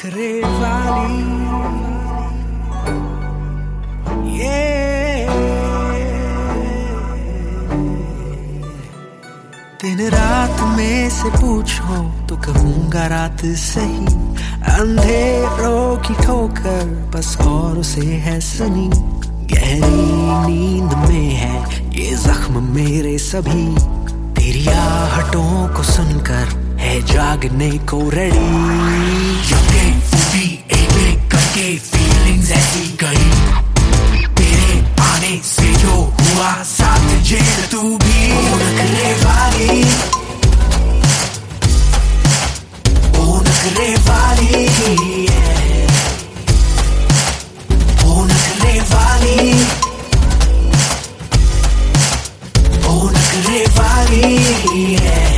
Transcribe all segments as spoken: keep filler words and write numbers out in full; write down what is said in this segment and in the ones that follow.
नखरे वाली ये दिन रात में से पूछो तो कहूंगा रात सही, अंधेरों की ठोकर बस और उसे है सुनी। गहरी नींद में है ये जख्म मेरे सभी, तेरी आहटों को सुनकर है जागने को रेडी। जगे फूटी एक एक करके फीलिंग्स ऐसी गई, तेरे आने से जो हुआ साथ जेल तू भी। ओ नखरे वाली, ओ नखरे वाली, ओ नखरे वाली, ओ नखरे वाली।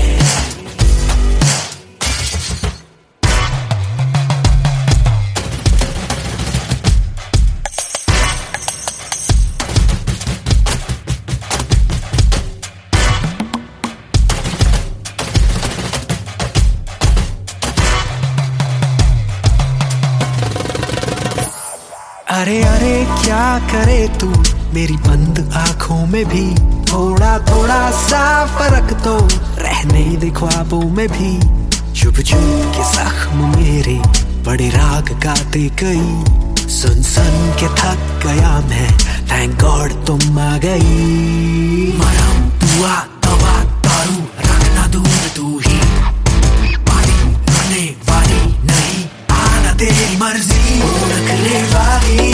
अरे अरे क्या करे तू मेरी बंद आंखों में भी, थोड़ा थोड़ा सा फर्क तो रहने दे ख्वाबों में भी। चुप चुप के जख्म मेरे बड़े राग गाते गई, सुन सुन के थक गया मैं, थैंक गॉड तुम आ गई। मरहम दुआ दवा दारू रखना दूर तू ही, पानी आने वाली नहीं आना तेरी मर्जी। ओ नखरे वाली,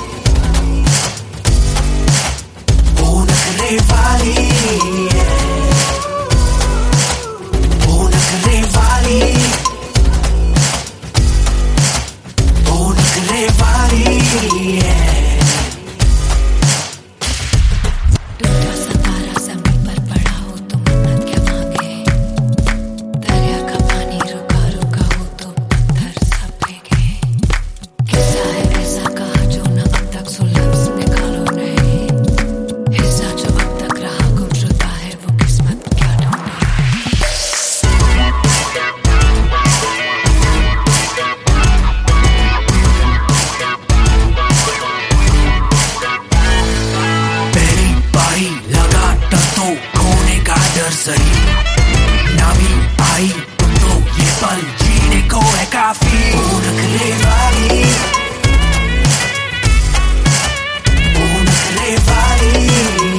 ओ नखरे वाली, ओ नखरे वाली, ओ नखरे वाली। टूटा सितारा जमीन पर पड़ा हो तो मन्नत क्या मांगे, दरिया का पानी रुका रुका हो तो पत्थर सब भीगे। किस्सा है ऐसा कहा जो न अब तक सुलझ निकालो नहीं, हिस्सा जो अब तक रहा गुमशुदा है वो किस्मत क्या ढूंढे। पहली बारी लगा डर तो खोने का डर सही, ना भी आई तुम तो ये पल जीने को है काफी। ओ नखरे वाली, ओ नखरे वाली,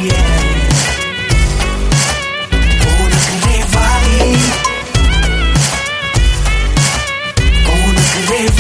ओ नखरे वाली, ओ नखरे